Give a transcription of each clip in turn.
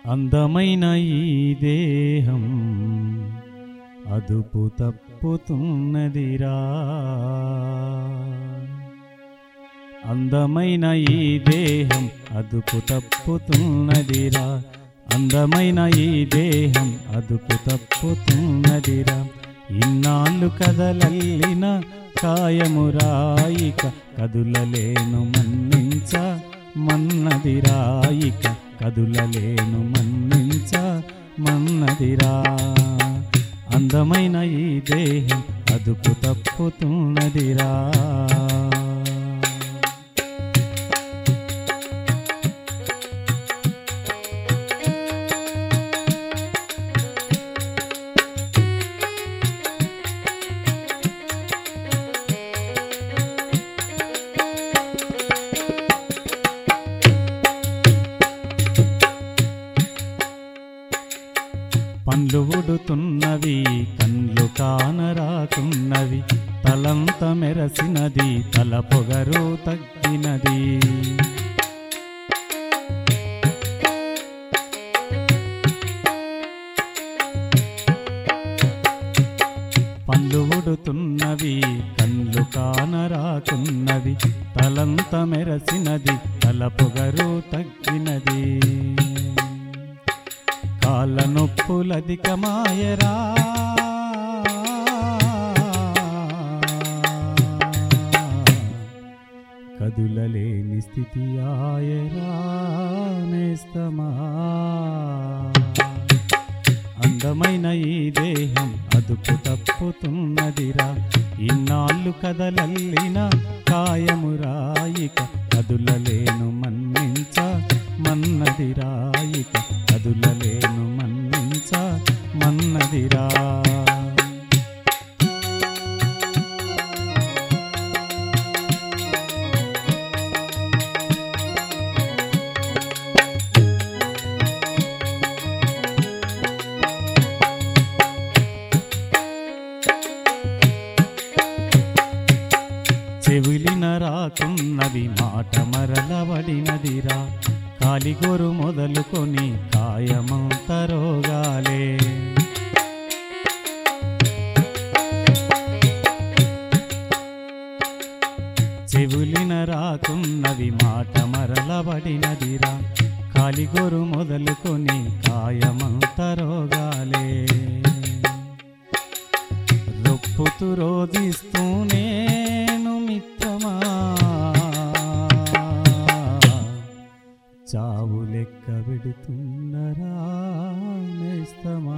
అందమైన ఈ దేహం అదుపు తప్పుతున్నదిరా. అందమైన ఈ దేహం అదుపు తప్పుతున్నదిరా. అందమైన ఈ దేహం అదుపు తప్పుతున్నదిరా. ఇన్నాళ్ళు కదలల్లిన కాయమురాయిక కదులలేను మన్నించ మన్నదిరాయిక కదులలేను మన్నించ మన్నదిరా. అందమైన ఈ దేహం అదుపు తప్పుతున్నదిరా. పండ్లు ఉడుతున్నవి కండ్లు కానరాకున్నవి. తలంత మెరసినది తల పొగరు తగ్గినది. పండ్లు ఉడుతున్నవి కండ్లు కానరాకున్నవి. తలంత మెరసినది తల పొగరు తగ్గినది. కాళ్ళ నొప్పులధికమాయరా. కదులలేని స్థితి ఆయరా నేస్తమా. అందమైన ఈ దేహం అదుపు తప్పుతున్నదిరా. ఇన్నాళ్ళు కదలల్లిన కాయమురాయిక కదులలేను మన్నించ మన్నదిరాయిక కదులలేను మన్నించ మన్నదిరా. చెవిలిన రాకున్నవి మాట మరలబడినదిరా. కాలిగోరు మొదలుకొని కాయమంత రోగాలే. చెవులిన రాకున్నవి మాట మరలబడినదిరా. కాలిగోరు మొదలుకొని కాయమంత రోగాలే. రొప్పుతూ రోధిస్తూనేను మిత్రమా. చావు లెక్క పెడుతున్నరా నేస్తమా.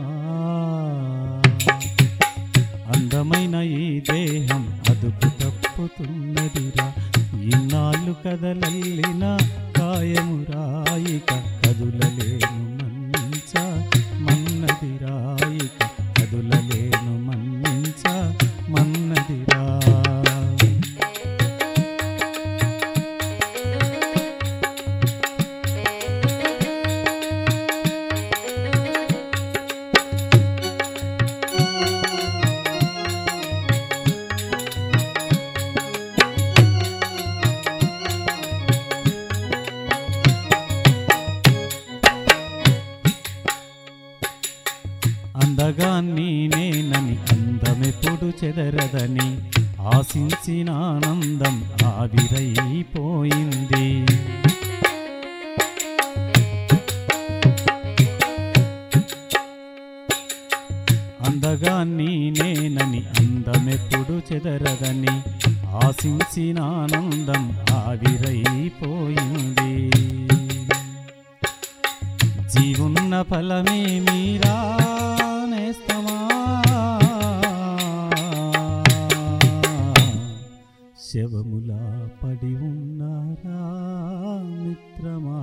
అందమైన ఈ దేహం అదుపు తప్పుతున్నదిరా. ఇన్నాళ్ళు కదలల్లిన కాయమురాయిక కదులలేను మన్నించ మన్నదిరాయిక కదులలేను మన్నించ మన్నదిరా. అందగాన్ని నేనని అందమెప్పుడు చెదరదని ఆశించిన ఆనందం ఆవిరైపోయింది. అందగాన్ని నేనని అందమెప్పుడు చెదరదని ఆశించిన ఆనందం ఆవిరైపోయింది. జీవున్న ఫలమేమీరా నేస్తమా. శవములా పడి ఉన్నారా మిత్రమా.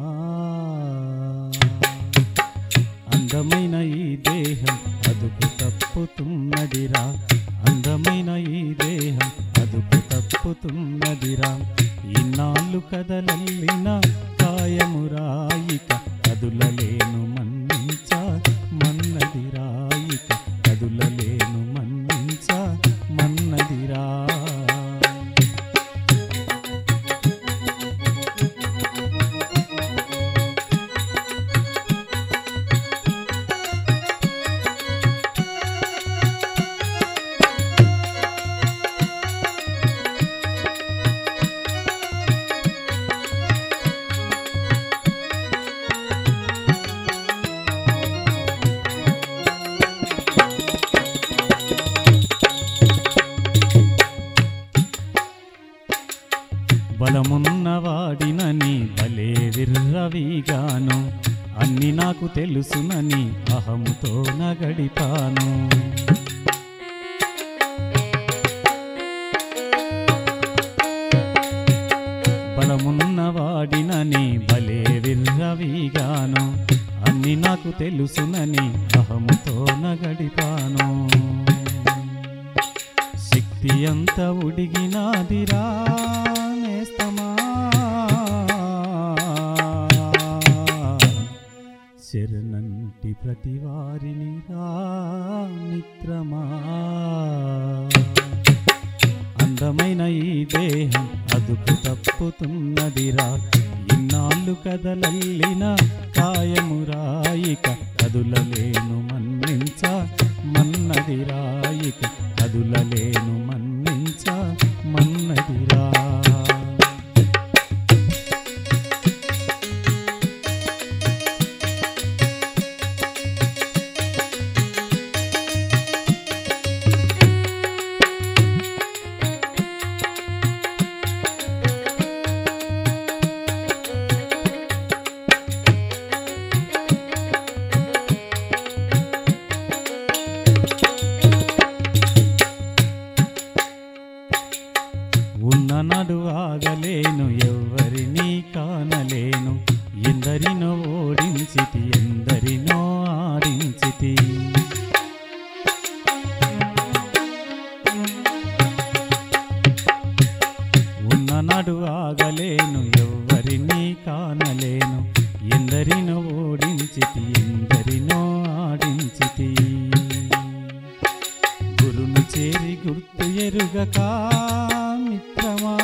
అందమైన ఈ దేహం అదుపు తప్పుతున్నదిరా. అందమైన ఈ దేహం అదుపు తప్పుతున్నదిరా. ఇన్నాళ్ళు కదలల్లిన కాయమురాయిక కదులలేను మన్నించ మన్నదిరాయిక కదులలేను మన్నించ మన్నదిరా. వీగాను అన్ని నాకు తెలుసునని అహముతో నగడిపాను బలమున్నవాడినని భలే విర్రవీగాను అన్ని నాకు తెలుసునని అహముతో నగడిపాను శక్తి అంత ఉడిగినాదిరా నేస్తమా శరణంటి ప్రతి వారిని రా మిత్రమా అందమైన ఈ దేహం అదుపు తప్పుతున్నదిరా ఇన్నాళ్ళు కదలల్లిన కాయమురాయిక కదులలేను మన్నించ మన్నదిరాయిక కదులలేను మన్నించ మన్నదిరా ఉన్ననాడు ఆగలేను ఎవ్వరినీ కానలేను ఎందరినో ఓడించితి ఎందరినో ఆడించితి ఉన్ననాడు ఆగలేను ఎవ్వరినీ కానలేను ఎందరినో ఓడించితి ఎందరినో ఆడించితి గురుని చేరి గుర్తు ఎరుగక మిత్రమా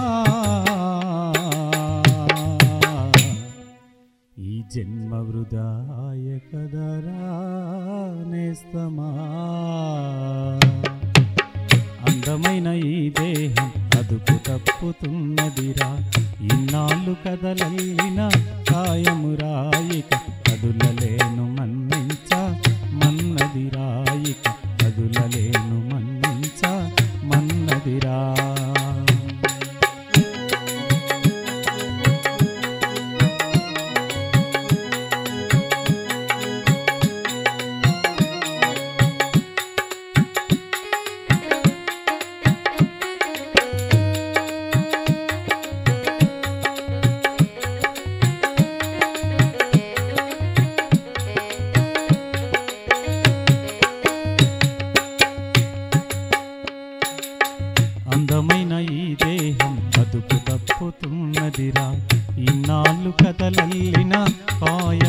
ఈ జన్మ వృధాయ కదరా నేస్తమా అందమైన ఈ దేహం అదుపు తప్పుతున్నదిరా ఇన్నాళ్ళు కదలల్లిన కాయమురాయిక కదులలేను మన్నించ మన్నదిరాయిక కదులలేను మన్నించ మన్నదిరా అందమైన ఈ దేహం అదుపు తప్పుతున్నదిరా ఇన్నాళ్ళు కదలల్లిన కాయ